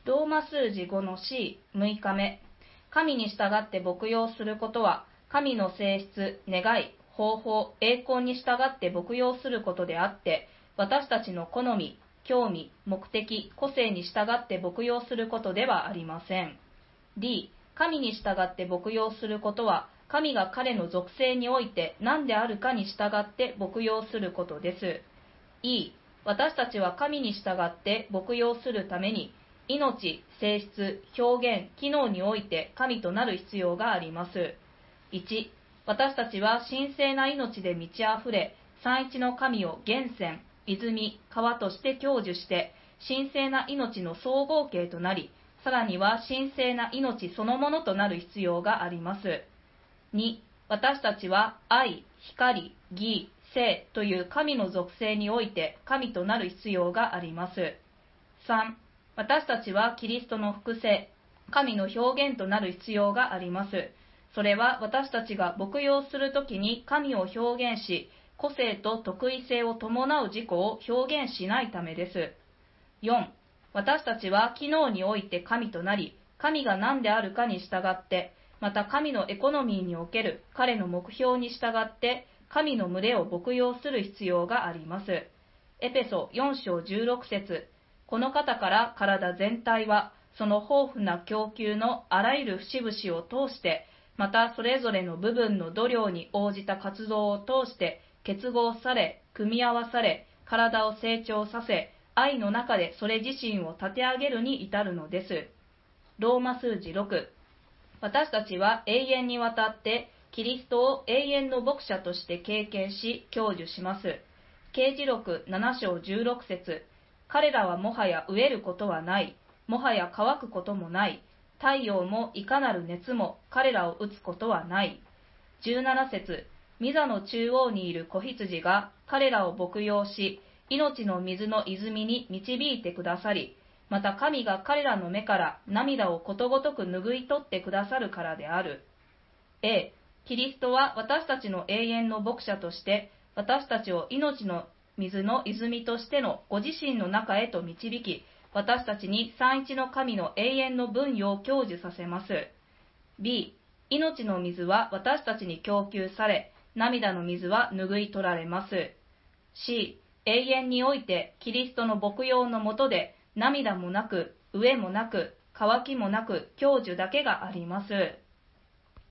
ローマ数字5の C6 日目。神に従って牧養することは、神の性質、願い、方法、栄光に従って牧養することであって、私たちの好み、興味、目的、個性に従って牧養することではありません。D、神に従って牧養することは、神が彼の属性において何であるかに従って牧養することです。E、私たちは神に従って牧養するために、命、性質、表現、機能において神となる必要があります。1、私たちは神聖な命で満ち溢れ、三一の神を源泉、泉、川として享受して、神聖な命の総合形となり、さらには神聖な命そのものとなる必要があります。2、私たちは愛、光、義、聖という神の属性において神となる必要があります。3、私たちはキリストの複製、神の表現となる必要があります。それは私たちが牧養するときに神を表現し、個性と特異性を伴う自己を表現しないためです。4、私たちは機能において神となり、神が何であるかに従って、また神のエコノミーにおける彼の目標に従って、神の群れを牧養する必要があります。エペソ4章16節、この方から体全体は、その豊富な供給のあらゆる節々を通して、またそれぞれの部分の度量に応じた活動を通して結合され、組み合わされ、体を成長させ、愛の中でそれ自身を立て上げるに至るのです。ローマ数字6、私たちは永遠にわたってキリストを永遠の牧者として経験し、享受します。啓示録7章16節、彼らはもはや飢えることはない、もはや乾くこともない、太陽もいかなる熱も彼らを打つことはない。17節、御座の中央にいる子羊が彼らを牧養し、命の水の泉に導いてくださり、また神が彼らの目から涙をことごとく拭い取ってくださるからである。A、キリストは私たちの永遠の牧者として、私たちを命の水の泉としてのご自身の中へと導き、私たちに三一の神の永遠の分与を享受させます。B、命の水は私たちに供給され、涙の水は拭い取られます。C、永遠においてキリストの牧養のもとで、涙もなく、飢えもなく、渇きもなく、享受だけがあります。